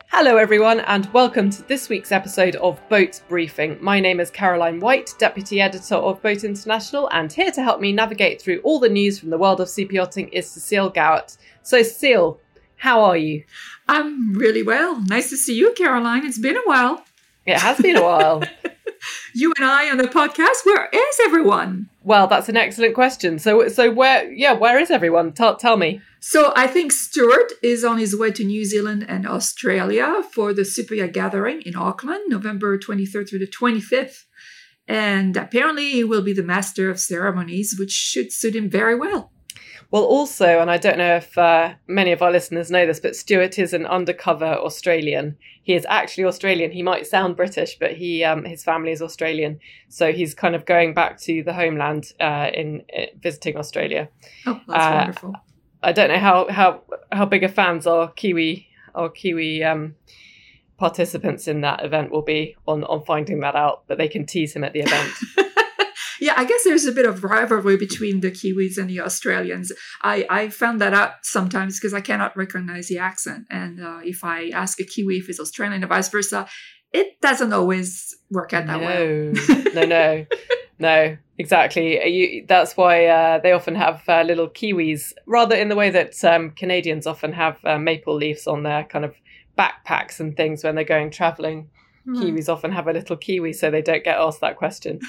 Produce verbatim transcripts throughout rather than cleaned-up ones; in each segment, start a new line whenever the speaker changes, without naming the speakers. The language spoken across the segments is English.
Hello everyone and welcome to this week's episode of Boat Briefing. My name is Caroline White, Deputy Editor of Boat International, and here to help me navigate through all the news from the world of super yachting is Cecile Gowett. So Cecile, how are you?
I'm really well. Nice to see you, Caroline. It's been a while.
It has been a while.
You and I on the podcast. Where is everyone?
Well, that's an excellent question. So, so where, yeah, where is everyone? Tell, tell me.
So I think Stuart is on his way to New Zealand and Australia for the Super Yacht Gathering in Auckland, November twenty-third through the twenty-fifth. And apparently he will be the master of ceremonies, which should suit him very well.
Well, also, and I don't know if uh, many of our listeners know this, but Stuart is an undercover Australian. He is actually Australian. He might sound British, but he um, his family is Australian. So he's kind of going back to the homeland uh, in uh, visiting Australia.
Oh, that's uh, wonderful.
I don't know how, how, how big of fans our Kiwi our Kiwi um, participants in that event will be on, on finding that out, but they can tease him at the event.
Yeah, I guess there's a bit of rivalry between the Kiwis and the Australians. I, I found that out sometimes because I cannot recognize the accent. And uh, if I ask a Kiwi if it's Australian and vice versa, it doesn't always work out that
no.
way.
no, no, no, exactly. You, that's why uh, they often have uh, little Kiwis, rather in the way that um, Canadians often have uh, maple leaves on their kind of backpacks and things when they're going traveling. Mm. Kiwis often have a little Kiwi so they don't get asked that question.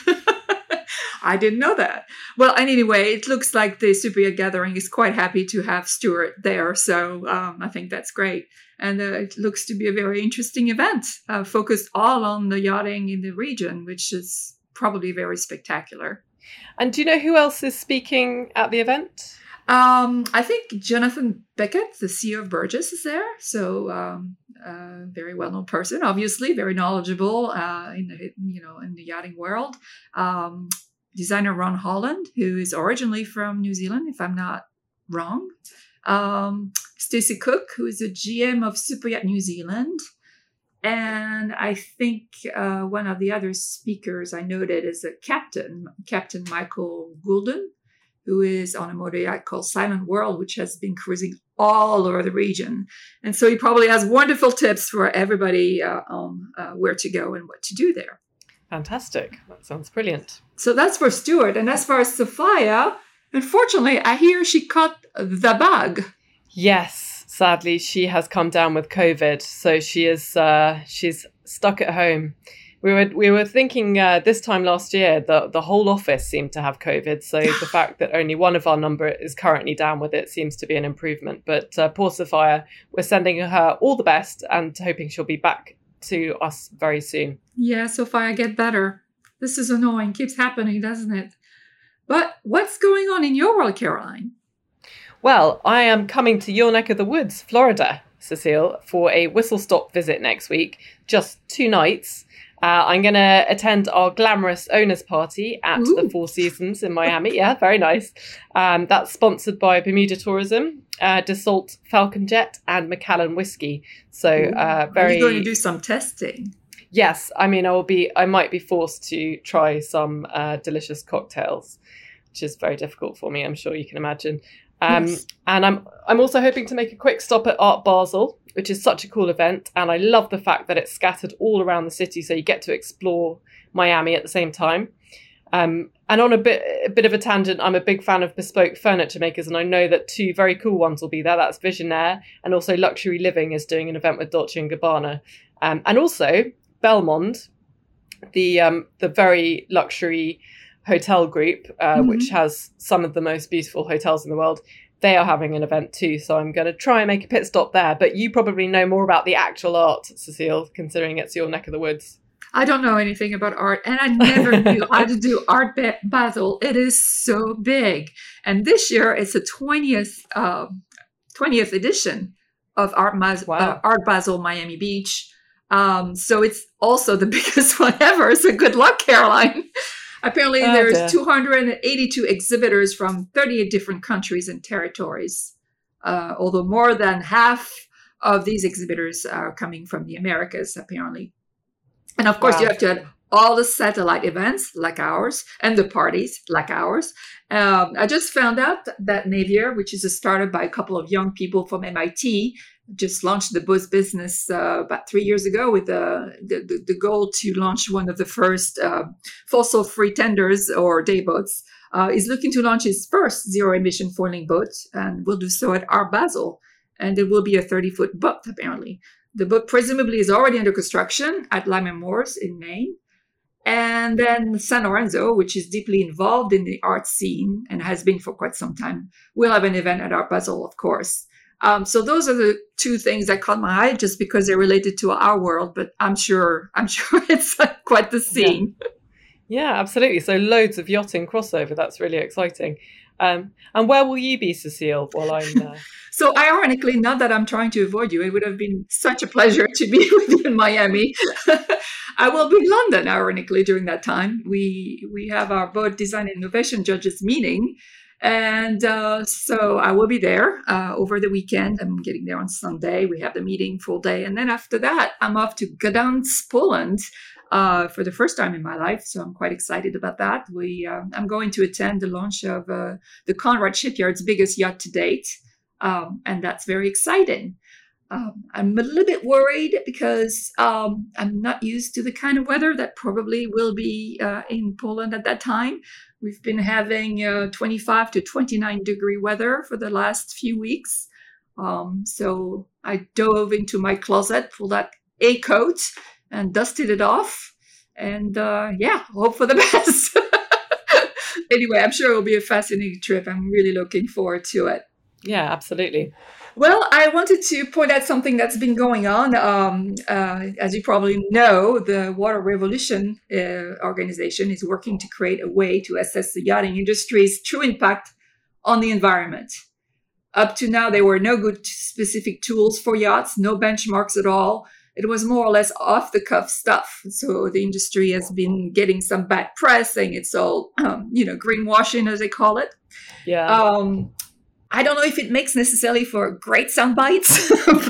I didn't know that. Well, anyway, it looks like the Super Yacht Gathering is quite happy to have Stuart there. So um, I think that's great. And uh, it looks to be a very interesting event, uh, focused all on the yachting in the region, which is probably very spectacular.
And do you know who else is speaking at the event?
Um, I think Jonathan Beckett, the C E O of Burgess, is there. So um, a very well-known person, obviously, very knowledgeable uh, in the, you know, in the yachting world. Um, Designer Ron Holland, who is originally from New Zealand, if I'm not wrong. Um, Stacey Cook, who is a G M of Super Yacht New Zealand. And I think uh, one of the other speakers I noted is a captain, Captain Michael Goulden, who is on a motor yacht called Silent World, which has been cruising all over the region. And so he probably has wonderful tips for everybody uh, on uh, where to go and what to do there.
Fantastic. That sounds brilliant.
So that's for Stuart. And as far as Sophia, unfortunately, I hear she caught the bug.
Yes, sadly, she has come down with COVID. So she is uh, she's stuck at home. We were we were thinking uh, this time last year that the whole office seemed to have COVID. So the fact that only one of our number is currently down with it seems to be an improvement. But uh, poor Sophia, we're sending her all the best and hoping she'll be back to us very soon.
Yeah, Sophia, get better. This is annoying. Keeps happening, doesn't it? But what's going on in your world, Caroline?
Well, I am coming to your neck of the woods, Florida, Cecile, for a whistle-stop visit next week. Just two nights. Uh, I'm going to attend our glamorous owners party at Ooh. the Four Seasons in Miami. Yeah, very nice. Um, that's sponsored by Bermuda Tourism, uh, Dassault Falcon Jet, and Macallan Whiskey. So uh, very.
Are you going to do some testing?
Yes, I mean, I will be. I might be forced to try some uh, delicious cocktails, which is very difficult for me. I'm sure you can imagine. Um, yes. And I'm I'm also hoping to make a quick stop at Art Basel, which is such a cool event. And I love the fact that it's scattered all around the city, so you get to explore Miami at the same time. Um, and on a bit a bit of a tangent, I'm a big fan of bespoke furniture makers, and I know that two very cool ones will be there. That's Visionaire, and also Luxury Living is doing an event with Dolce and Gabbana. Um, and also Belmond, the um, the very luxury hotel group, uh, mm-hmm. which has some of the most beautiful hotels in the world. They are having an event too, so I'm going to try and make a pit stop there. But you probably know more about the actual art, Cecile, considering it's your neck of the woods.
I don't know anything about art, and I never knew how to do Art Basel. It is so big. And this year, it's the twentieth, uh, twentieth edition of Art, Mas- wow. uh, Art Basel Miami Beach. Um, so it's also the biggest one ever. So good luck, Caroline. Apparently, oh, there's dear. two hundred eighty-two exhibitors from thirty-eight different countries and territories, uh, although more than half of these exhibitors are coming from the Americas, apparently. And of course, wow. you have to add all the satellite events like ours and the parties like ours. Um, I just found out that Navier, which is a startup by a couple of young people from M I T, just launched the bus business uh, about three years ago with uh, the, the, the goal to launch one of the first uh, fossil-free tenders or day boats. Uh, is looking to launch his first zero-emission foiling boat, and will do so at Art Basel. And it will be a thirty-foot boat, apparently. The boat presumably is already under construction at Lyman Moors in Maine. And then San Lorenzo, which is deeply involved in the art scene and has been for quite some time, will have an event at Art Basel, of course. Um, so those are the two things that caught my eye, just because they're related to our world. But I'm sure, I'm sure it's uh, quite the scene.
Yeah. yeah, absolutely. So loads of yachting crossover. That's really exciting. Um, and where will you be, Cecile, while I'm there?
So ironically, not that I'm trying to avoid you, it would have been such a pleasure to be with you in Miami. I will be in London, ironically, during that time. We we have our boat design and innovation judges meeting. And uh, so I will be there uh, over the weekend. I'm getting there on Sunday. We have the meeting full day. And then after that, I'm off to Gdansk, Poland, uh, for the first time in my life. So I'm quite excited about that. We uh, I'm going to attend the launch of uh, the Conrad Shipyard's biggest yacht to date. Um, and that's very exciting. Um, I'm a little bit worried because um, I'm not used to the kind of weather that probably will be uh, in Poland at that time. We've been having uh, twenty-five to twenty-nine degree weather for the last few weeks. Um, so I dove into my closet, pulled out a coat and dusted it off. And uh, yeah, hope for the best. Anyway, I'm sure it'll be a fascinating trip. I'm really looking forward to it.
Yeah, absolutely.
Well, I wanted to point out something that's been going on. Um, uh, as you probably know, the Water Revolution uh, organization is working to create a way to assess the yachting industry's true impact on the environment. Up to now, there were no good specific tools for yachts, no benchmarks at all. It was more or less off-the-cuff stuff. So the industry has been getting some bad press, saying it's all, um, you know, greenwashing, as they call it.
Yeah.
Um, I don't know if it makes necessarily for great sound bites,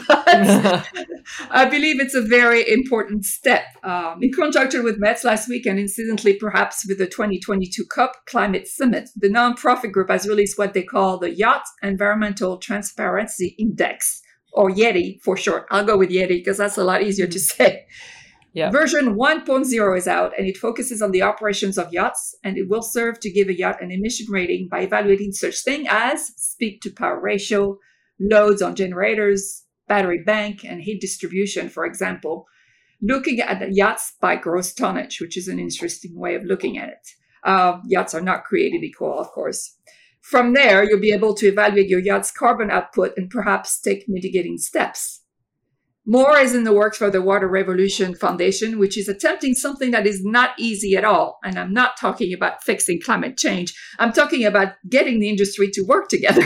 but I believe it's a very important step. Um, in conjunction with Metz last week, and incidentally perhaps with the twenty twenty-two COP Climate Summit, the nonprofit group has released what they call the Yacht Environmental Transparency Index, or YETI for short. I'll go with YETI because that's a lot easier to say.
Yeah.
Version one point oh is out, and it focuses on the operations of yachts, and it will serve to give a yacht an emission rating by evaluating such things as speed to power ratio, loads on generators, battery bank, and heat distribution, for example, looking at the yachts by gross tonnage, which is an interesting way of looking at it. Uh, yachts are not created equal, of course. From there, you'll be able to evaluate your yacht's carbon output and perhaps take mitigating steps. More is in the works for the Water Revolution Foundation, which is attempting something that is not easy at all. And I'm not talking about fixing climate change. I'm talking about getting the industry to work together.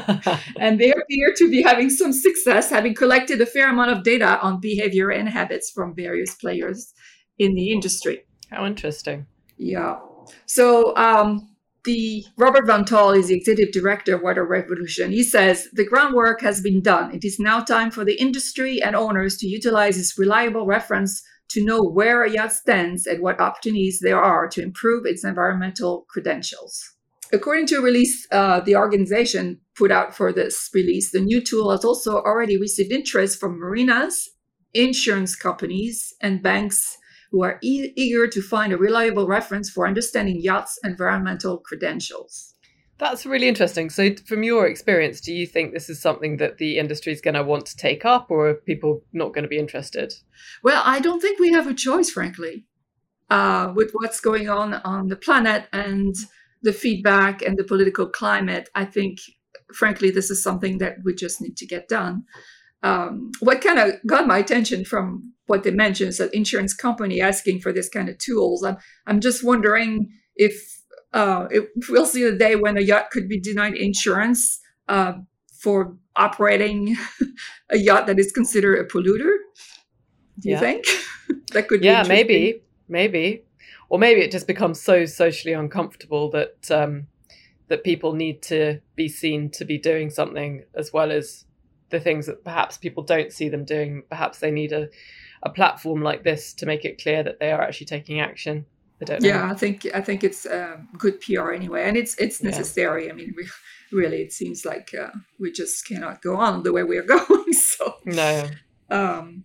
And they appear to be having some success, having collected a fair amount of data on behavior and habits from various players in the industry.
How interesting.
Yeah. So, um, The Robert Van Tol is the executive director of Water Revolution. He says, the groundwork has been done. It is now time for the industry and owners to utilize this reliable reference to know where a yacht stands and what opportunities there are to improve its environmental credentials. According to a release uh, the organization put out for this release, the new tool has also already received interest from marinas, insurance companies, and banks who are e- eager to find a reliable reference for understanding yachts' environmental credentials.
That's really interesting. So from your experience, do you think this is something that the industry is going to want to take up, or are people not going to be interested?
Well, I don't think we have a choice, frankly, uh, with what's going on on the planet and the feedback and the political climate. I think, frankly, this is something that we just need to get done. Um, what kind of got my attention from what they mentioned is that insurance company asking for this kind of tools. I'm, I'm just wondering if, uh, if we'll see the day when a yacht could be denied insurance uh, for operating a yacht that is considered a polluter. Do you
yeah.
think that could be?
Yeah, maybe, maybe, or maybe it just becomes so socially uncomfortable that um, that people need to be seen to be doing something, as well as the things that perhaps people don't see them doing. Perhaps they need a, a platform like this to make it clear that they are actually taking action. I don't know.
Yeah, I think I think it's uh, good P R anyway, and it's it's necessary. Yeah. I mean, we really, it seems like uh, we just cannot go on the way we are going. So
no.
Um,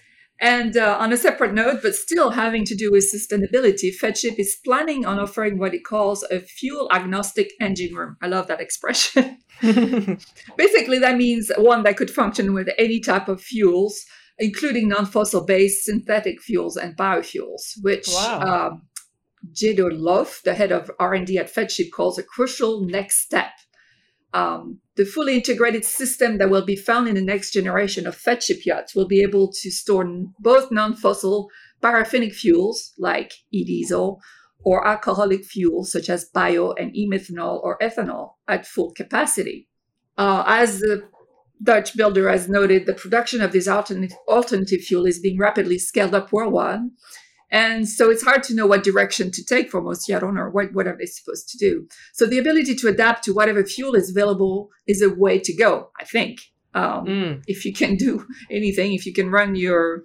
and uh, on a separate note, but still having to do with sustainability, FedShip is planning on offering what it calls a fuel agnostic engine room. I love that expression. Basically, that means one that could function with any type of fuels, including non-fossil based synthetic fuels and biofuels, which
wow.
um, Jido Lof, the head of R and D at FedShip, calls a crucial next step. Um, the fully integrated system that will be found in the next generation of FedShip yachts will be able to store both non-fossil paraffinic fuels like e-diesel or alcoholic fuels such as bio and e-methanol or ethanol at full capacity. Uh, as the Dutch builder has noted, the production of this alternative, alternative fuel is being rapidly scaled up worldwide. And so it's hard to know what direction to take for most yacht owner. What, what are they supposed to do? So the ability to adapt to whatever fuel is available is a way to go, I think. Um, mm. If you can do anything, if you can run your,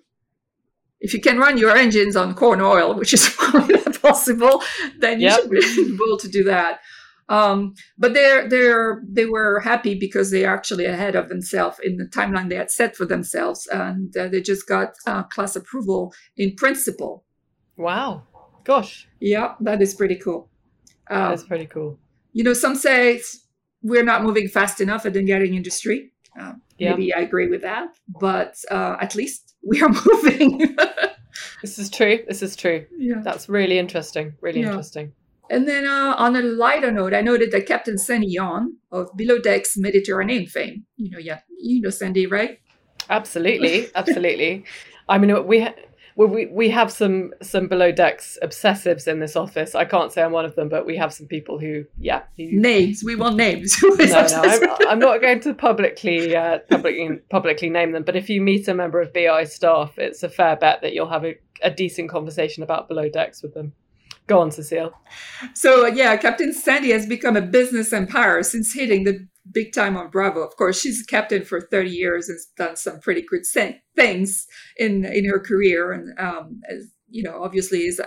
if you can run your engines on corn oil, which is probably not possible, then you yep. should be able to do that. Um, but they're they're they were happy because they are actually ahead of themselves in the timeline they had set for themselves, and uh, they just got uh, class approval in principle.
Wow. Gosh.
Yeah, that is pretty cool.
Um, That's pretty cool.
You know, some say we're not moving fast enough in the yachting industry. Uh, yeah. Maybe I agree with that, but uh, at least we are moving.
This is true. This is true.
Yeah.
That's really interesting. Really yeah. interesting.
And then uh, on a lighter note, I noted that Captain Sandy Yawn of Below Deck's Mediterranean fame. You know, yeah, you know Sandy, right?
Absolutely. Absolutely. I mean, we... Ha- Well, we, we have some some below decks obsessives in this office. I can't say I'm one of them, but we have some people who, yeah. Who,
names. We want names.
no, no, I'm, I'm not going to publicly, uh, publicly publicly name them. But if you meet a member of B I staff, it's a fair bet that you'll have a, a decent conversation about below decks with them. Go on, Cecile.
So, yeah, Captain Sandy has become a business empire since hitting the big time on Bravo. Of course, she's a captain for thirty years and has done some pretty good things in in her career. And, um, as, you know, obviously is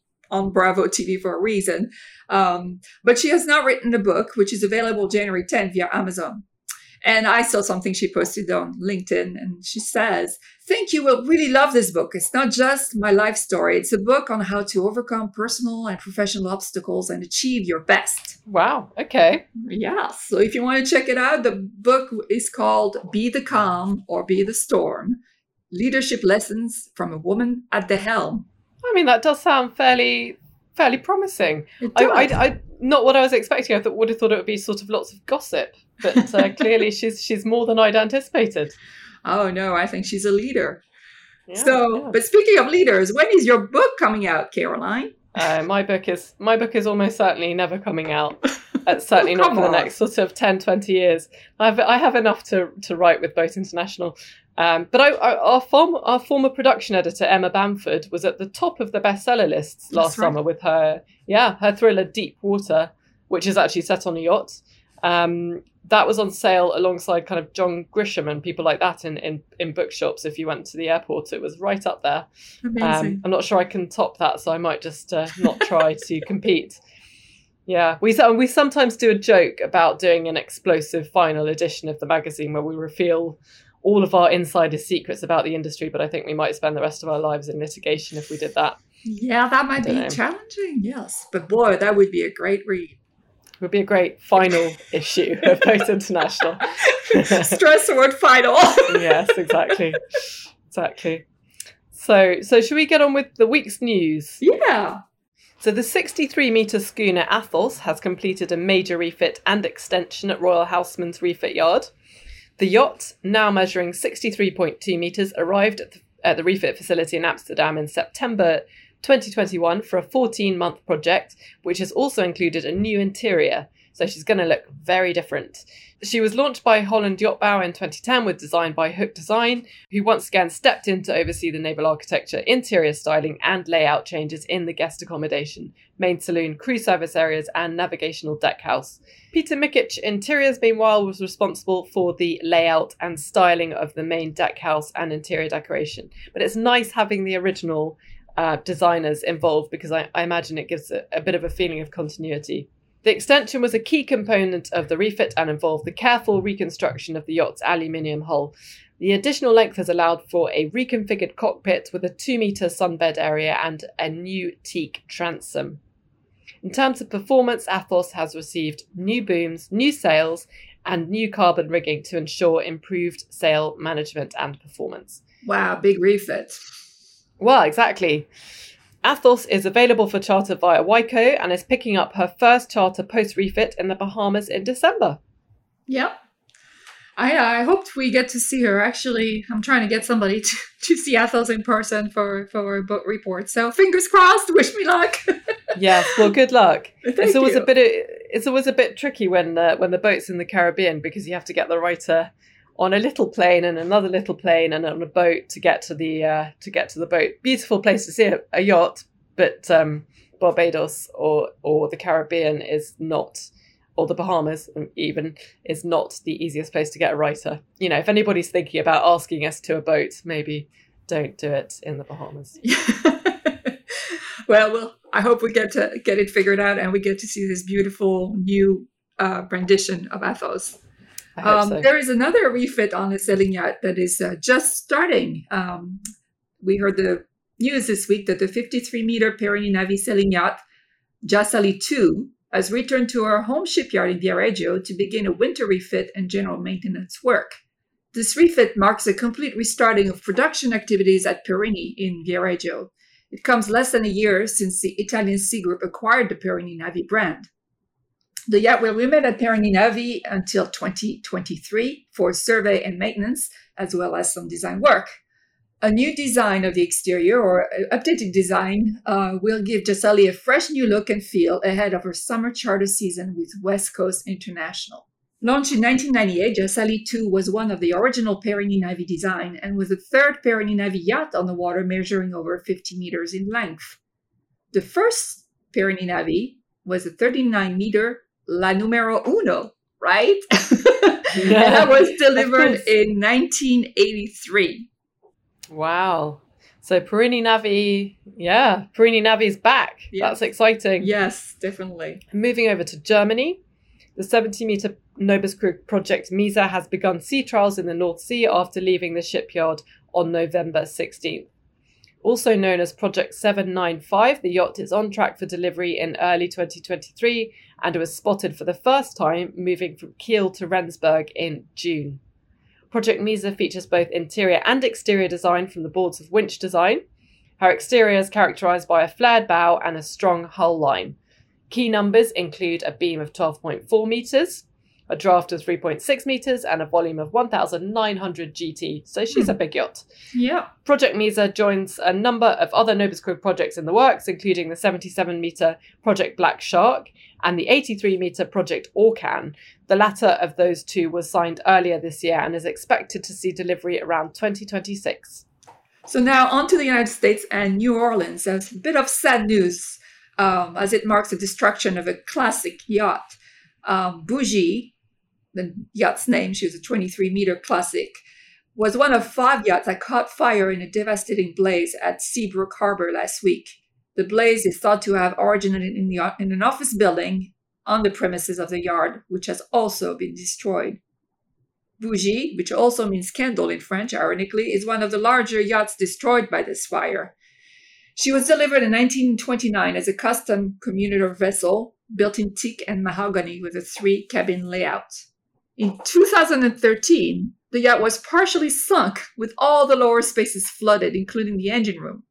on Bravo T V for a reason. Um, but she has now written a book, which is available January tenth via Amazon. And I saw something she posted on LinkedIn, and she says, "Think you will really love this book. It's not just my life story. It's a book on how to overcome personal and professional obstacles and achieve your best."
Wow. Okay.
Yeah. So if you want to check it out, the book is called Be the Calm or Be the Storm, Leadership Lessons from a Woman at the Helm.
I mean, that does sound fairly, fairly promising. I, I, I, not what I was expecting. I thought, would have thought it would be sort of lots of gossip. But uh, clearly she's she's more than I'd anticipated.
Oh, no, I think she's a leader.
Yeah,
so,
yeah.
But speaking of leaders, when is your book coming out, Caroline?
Uh, my book is my book is almost certainly never coming out. Uh, certainly not for the next sort of ten, twenty years. I've, I have enough to, to write with Boat International. Um, but I, I, our, form, our former production editor, Emma Bamford, was at the top of the bestseller lists last right. summer with her, yeah, her thriller Deep Water, which is actually set on a yacht. Um, that was on sale alongside kind of John Grisham and people like that in, in, in bookshops. If you went to the airport, it was right up there.
Amazing.
Um, I'm not sure I can top that, so I might just uh, not try to compete. Yeah, we we sometimes do a joke about doing an explosive final edition of the magazine where we reveal all of our insider secrets about the industry, but I think we might spend the rest of our lives in litigation if we did that.
Yeah, that might be know. challenging, yes. But boy, that would be a great read.
It would be a great final issue of Boat International.
Stress the word final.
Yes, exactly. Exactly. So, so should we get on with the week's news?
Yeah.
So the sixty-three metre schooner Athos has completed a major refit and extension at Royal Houseman's Refit Yard. The yacht, now measuring sixty-three point two metres, arrived at the, at the refit facility in Amsterdam in September twenty twenty-one for a fourteen-month project, which has also included a new interior. So she's going to look very different. She was launched by Holland Yachtbouw in twenty ten with design by Hook Design, who once again stepped in to oversee the naval architecture, interior styling and layout changes in the guest accommodation, main saloon, crew service areas and navigational deck house. Peter Mikic Interiors, meanwhile, was responsible for the layout and styling of the main deck house and interior decoration. But it's nice having the original uh, designers involved because I, I imagine it gives a, a bit of a feeling of continuity. The extension was a key component of the refit and involved the careful reconstruction of the yacht's aluminium hull. The additional length has allowed for a reconfigured cockpit with a two-metre sunbed area and a new teak transom. In terms of performance, Athos has received new booms, new sails, and new carbon rigging to ensure improved sail management and performance.
Wow, big refit.
Well, exactly. Athos is available for charter via Wyco and is picking up her first charter post-refit in the Bahamas in December.
Yep. I I hoped we get to see her. Actually, I'm trying to get somebody to, to see Athos in person for, for a boat report. So fingers crossed, wish me luck.
Yes, well, good luck.
Thank
it's always
you.
a bit of, it's always a bit tricky when uh, when the boat's in the Caribbean, because you have to get the writer on a little plane and another little plane and on a boat to get to the uh, to get to the boat. Beautiful place to see a, a yacht, but um, Barbados or or the Caribbean is not, or the Bahamas even, is not the easiest place to get a writer. You know, if anybody's thinking about asking us to a boat, maybe don't do it in the Bahamas.
well, well, I hope we get to get it figured out and we get to see this beautiful new uh, rendition of Athos.
I hope
Um,
so.
there is another refit on the sailing yacht that is uh, just starting. Um, we heard the news this week that the fifty-three meter Perini Navi sailing yacht, Jasali two, has returned to our home shipyard in Viareggio to begin a winter refit and general maintenance work. This refit marks a complete restarting of production activities at Perini in Viareggio. It comes less than a year since the Italian Sea Group acquired the Perini Navi brand. The yacht will remain at Perini Navi until twenty twenty-three for survey and maintenance, as well as some design work. A new design of the exterior, or updated design, uh, will give Jasali a fresh new look and feel ahead of her summer charter season with West Coast International. Launched in nineteen ninety-eight, Jasali two was one of the original Perini Navi design and was the third Perini Navi yacht on the water, measuring over fifty meters in length. The first Perini Navi was a thirty-nine meter La Numero Uno, right?
Yeah,
and that was
of
delivered
course.
in nineteen eighty-three.
Wow. So Perini Navi, yeah, Perini Navi's back.
Yeah.
That's exciting.
Yes, definitely.
Moving over to Germany, the seventy meter Nobis Crew project Misa has begun sea trials in the North Sea after leaving the shipyard on November sixteenth. Also known as Project seven ninety-five, the yacht is on track for delivery in early twenty twenty-three and was spotted for the first time moving from Kiel to Rendsburg in June. Project Misa features both interior and exterior design from the boards of Winch Design. Her exterior is characterised by a flared bow and a strong hull line. Key numbers include a beam of twelve point four metres, a draft of three point six metres, and a volume of one thousand nine hundred G T, so she's
Hmm.
a big yacht.
Yeah.
Project Misa joins a number of other Nobis Crew projects in the works, including the seventy-seven metre Project Black Shark and the eighty-three metre Project Orcan. The latter of those two was signed earlier this year and is expected to see delivery around twenty twenty-six.
So now on to the United States and New Orleans. There's a bit of sad news um, as it marks the destruction of a classic yacht. Um, Bougie, the yacht's name, she was a twenty-three meter classic, was one of five yachts that caught fire in a devastating blaze at Seabrook Harbor last week. The blaze is thought to have originated in, the, in an office building on the premises of the yard, which has also been destroyed. Bougie, which also means candle in French, ironically, is one of the larger yachts destroyed by this fire. She was delivered in nineteen twenty-nine as a custom commuter vessel built in teak and mahogany with a three-cabin layout. In two thousand thirteen, the yacht was partially sunk with all the lower spaces flooded, including the engine room.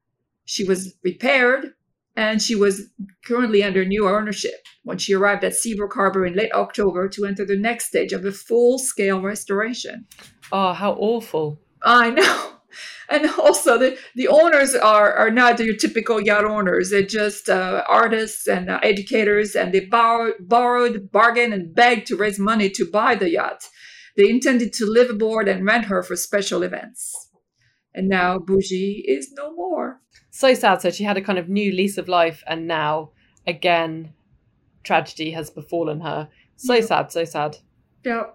She was repaired, and she was currently under new ownership when she arrived at Seabrook Harbor in late October to enter the next stage of a full-scale restoration.
Oh, how awful.
I know. And also, the, the owners are, are not your typical yacht owners. They're just uh, artists and uh, educators, and they borrowed, borrowed, bargained, and begged to raise money to buy the yacht. They intended to live aboard and rent her for special events. And now Bougie is no more.
So sad. So she had a kind of new lease of life, and now, again, tragedy has befallen her. So
Yeah.
sad, so sad.
Yep.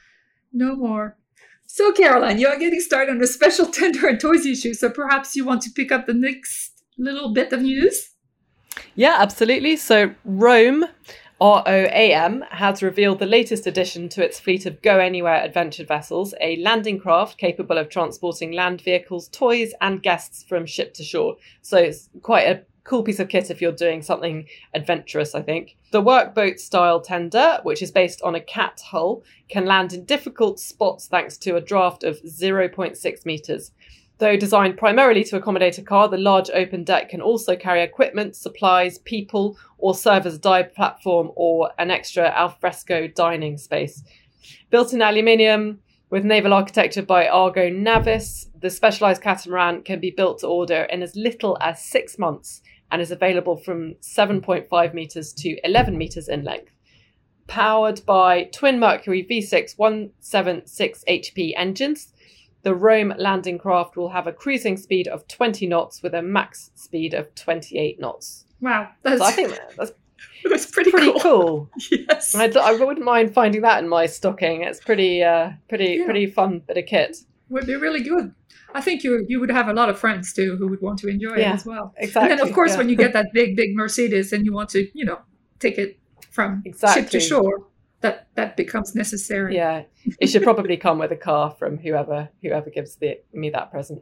No more. So, Caroline, you are getting started on a special tender and toys issue, so perhaps you want to pick up the next little bit of news?
Yeah, absolutely. So Rome R O A M has revealed the latest addition to its fleet of Go Anywhere adventure vessels, a landing craft capable of transporting land vehicles, toys and guests from ship to shore. So it's quite a cool piece of kit if you're doing something adventurous, I think. The workboat style tender, which is based on a cat hull, can land in difficult spots thanks to a draft of zero point six metres. Though designed primarily to accommodate a car, the large open deck can also carry equipment, supplies, people, or serve as a dive platform or an extra alfresco dining space. Built in aluminium with naval architecture by Argo Navis, the specialised catamaran can be built to order in as little as six months and is available from seven point five metres to eleven metres in length. Powered by twin Mercury V six one seventy-six H P engines, the Rome landing craft will have a cruising speed of twenty knots with a max speed of twenty-eight knots.
Wow. That's,
so I think that's,
that's pretty,
pretty
cool.
cool.
Yes.
I, I wouldn't mind finding that in my stocking. It's pretty, uh, pretty,
Yeah.
pretty fun bit of kit.
Would be really good. I think you you would have a lot of friends too who would want to enjoy
Yeah,
it as well.
Exactly.
And then of course
yeah.
when you get that big, big Mercedes and you want to, you know, take it from
Exactly.
ship to shore, that that becomes necessary.
Yeah, it should probably come with a car from whoever whoever gives the, me that present.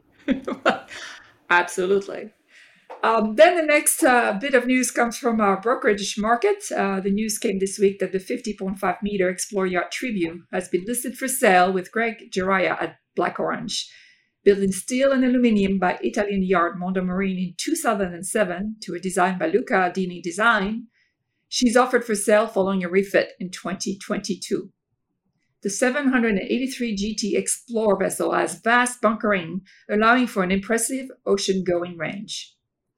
Absolutely. Um, then the next uh, bit of news comes from our brokerage market. Uh, the news came this week that the fifty point five meter Explore Yacht Tribune has been listed for sale with Greg Geraya at Black Orange. Built in steel and aluminium by Italian yard Mondo Marine in two thousand seven to a design by Luca Dini Design, she's offered for sale following a refit in twenty twenty-two. The seven hundred eighty-three G T Explorer vessel has vast bunkering, allowing for an impressive ocean-going range.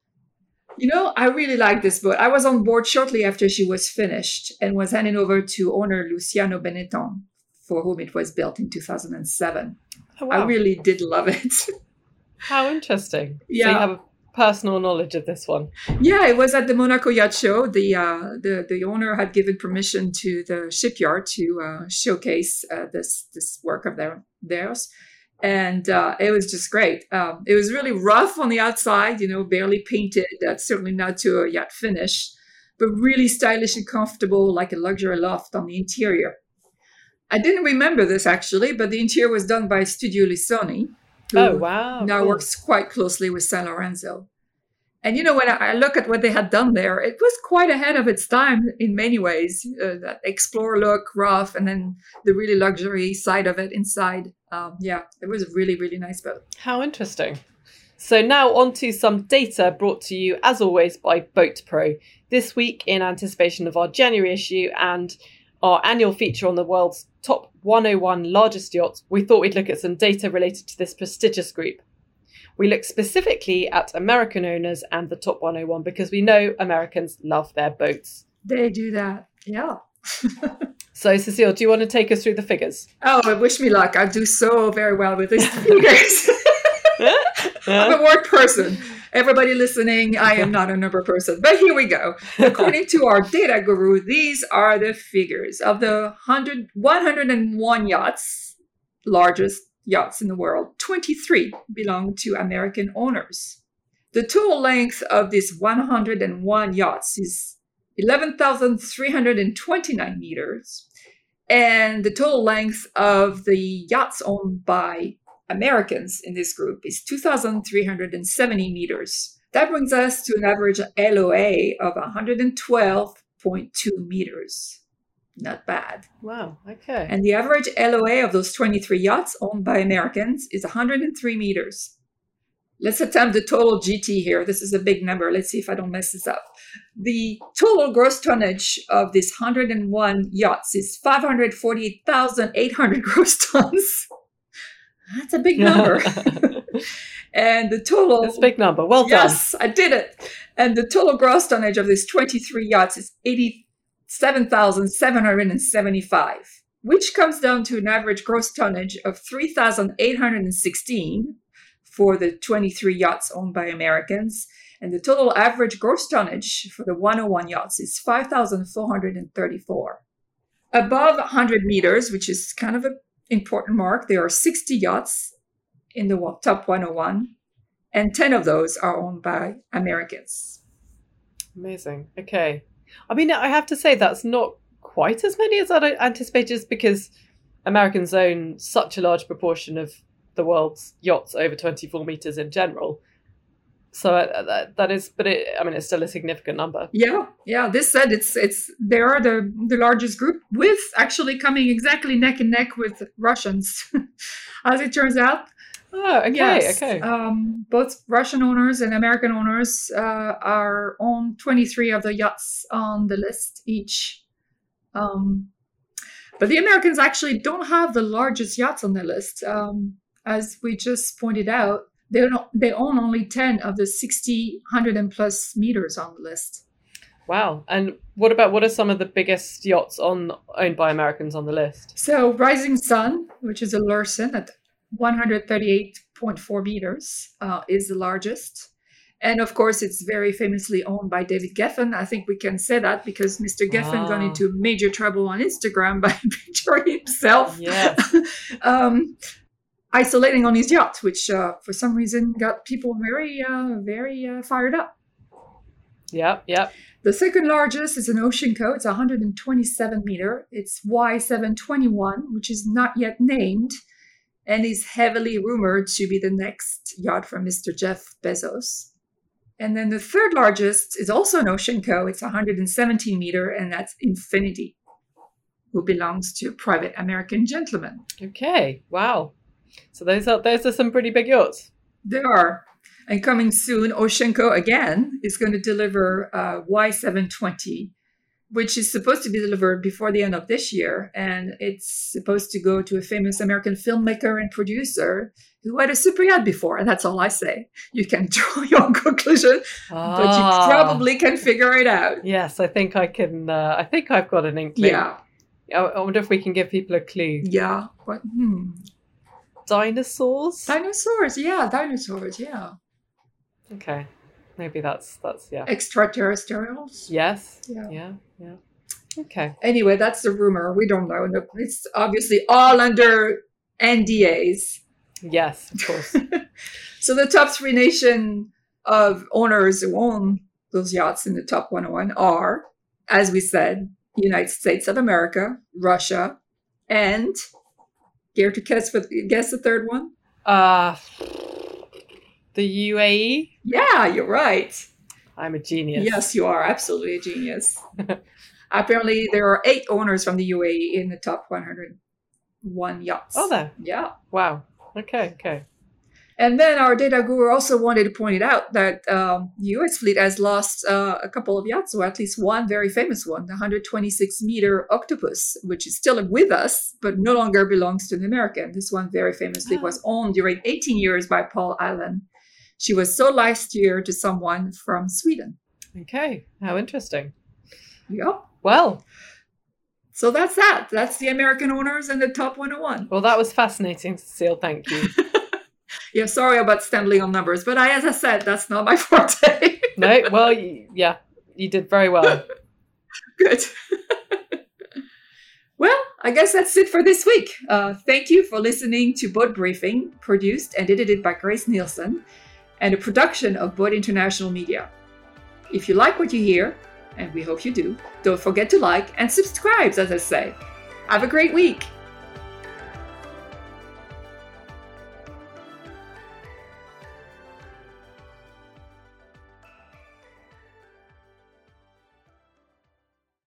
You know, I really like this boat. I was on board shortly after she was finished and was handed over to owner Luciano Benetton, for whom it was built in two thousand seven.
Oh, wow.
I really did love it.
How interesting.
Yeah.
So you have a personal knowledge of this one.
Yeah, it was at the Monaco Yacht Show. The uh, the the owner had given permission to the shipyard to uh, showcase uh, this this work of their, theirs. And uh, it was just great. Um, it was really rough on the outside, you know, barely painted. That's certainly not to a yacht finish, but really stylish and comfortable, like a luxury loft on the interior. I didn't remember this actually, but the interior was done by Studio Lissoni, who
Oh, wow.
now
cool.
works quite closely with San Lorenzo. And, you know, when I look at what they had done there, it was quite ahead of its time in many ways. Uh, that Explorer look, rough, and then the really luxury side of it inside. Um, yeah, it was a really, really nice boat.
How interesting. So now on to some data brought to you, as always, by Boat Pro. This week, in anticipation of our January issue and our annual feature on the world's top one oh one largest yachts, we thought we'd look at some data related to this prestigious group. We look specifically at American owners and the top one oh one because we know Americans love their boats.
They do that. Yeah.
So, Cecile, do you want to take us through the figures?
Oh, wish me luck. I do so very well with these figures. I'm a word person. Everybody listening, I am not a number person. But here we go. According to our data guru, these are the figures of the one hundred one yachts, largest yachts in the world. twenty-three belong to American owners. The total length of these one hundred one yachts is eleven thousand three hundred twenty-nine meters. And the total length of the yachts owned by Americans in this group is two thousand three hundred seventy meters. That brings us to an average L O A of one hundred twelve point two meters. Not bad.
Wow, okay.
And the average L O A of those twenty-three yachts owned by Americans is one hundred three meters. Let's attempt the total G T here. This is a big number. Let's see if I don't mess this up. The total gross tonnage of this one hundred one yachts is five hundred forty-eight thousand eight hundred gross tons. That's a big number. And the total...
That's a big number. Well
yes,
done.
Yes, I did it. And the total gross tonnage of these twenty-three yachts is eighty-seven thousand seven hundred seventy-five, which comes down to an average gross tonnage of three thousand eight hundred sixteen for the twenty-three yachts owned by Americans. And the total average gross tonnage for the one oh one yachts is five thousand four hundred thirty-four. Above one hundred meters, which is kind of an important mark, there are sixty yachts in the top one oh one, and ten of those are owned by Americans.
Amazing. Okay. I mean, I have to say that's not quite as many as I'd anticipated, just because Americans own such a large proportion of the world's yachts over twenty-four meters in general. So uh, that, that is, but it, I mean, it's still a significant number.
Yeah, yeah. This said, it's it's they are the the largest group, with actually coming exactly neck and neck with Russians, as it turns out.
Oh, okay,
yes.
okay.
Um, both Russian owners and American owners uh, are on twenty-three of the yachts on the list each. Um, but the Americans actually don't have the largest yachts on the list, um, as we just pointed out. They don't, they own only ten of the sixty, one hundred and plus meters on the list.
Wow. And what about, what are some of the biggest yachts on owned by Americans on the list?
So Rising Sun, which is a Lursen at one hundred thirty-eight point four meters, uh, is the largest. And of course, it's very famously owned by David Geffen. I think we can say that because Mister Geffen
Ah.
got into major trouble on Instagram by picturing himself.
Yes.
um, isolating on his yacht, which uh, for some reason got people very, uh, very uh, fired up.
Yep, yep.
The second largest is an Oceanco. It's one hundred twenty-seven meter. It's Y seven twenty-one, which is not yet named, and is heavily rumored to be the next yacht from Mister Jeff Bezos. And then the third largest is also an Oceanco. It's one hundred seventeen meter, and that's Infinity, who belongs to a private American gentleman.
Okay. Wow. So those are those are some pretty big yachts.
There are. And coming soon, Oceanco again is going to deliver uh, Y seven twenty, which is supposed to be delivered before the end of this year. And it's supposed to go to a famous American filmmaker and producer who had a super yacht before. And that's all I say. You can draw your own conclusion,
Ah.
but you probably can figure it out.
Yes, I think I can. Uh, I think I've got an inkling.
Yeah.
I, I wonder if we can give people a clue.
Yeah. What? Hmm.
Dinosaurs.
Dinosaurs. Yeah. Dinosaurs. Yeah.
Okay, maybe that's that's yeah.
Extraterrestrials.
Yes.
Yeah.
Yeah. Yeah. Okay.
Anyway, that's the rumor. We don't know. It's obviously all under N D As.
Yes, of course.
So the top three nation of owners who own those yachts in the top one oh one are, as we said, United States of America, Russia, and care to guess what? Guess the third one?
Uh the U A E.
Yeah, you're right.
I'm a genius.
Yes, you are absolutely a genius. Apparently, there are eight owners from the U A E in the top one hundred one yachts.
Oh, there.
Yeah.
Wow. Okay. Okay.
And then our data guru also wanted to point it out that um, the U S fleet has lost uh, a couple of yachts, or at least one very famous one, the one hundred twenty-six meter Octopus, which is still with us, but no longer belongs to the American. This one very famously
Oh.
was owned during eighteen years by Paul Allen. She was sold last year to someone from Sweden.
Okay. How interesting.
Yep.
Well,
So that's that. That's the American owners and the top one oh one.
well, that was fascinating, Cecile. Thank you.
Yeah, sorry about stumbling on numbers, but I, as I said, that's not my forte.
No, well, y- yeah, you did very well.
Good. Well, I guess that's it for this week. Uh, thank you for listening to Boat Briefing, produced and edited by Grace Nielsen, and a production of Boat International Media. If you like what you hear, and we hope you do, don't forget to like and subscribe, as I say. Have a great week.